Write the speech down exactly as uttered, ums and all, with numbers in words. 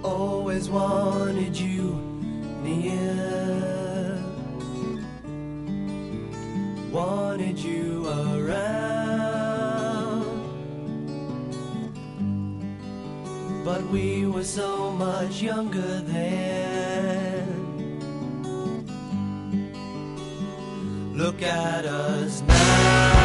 always wanted you near, wanted you around, but we were so much younger then. Look at us now.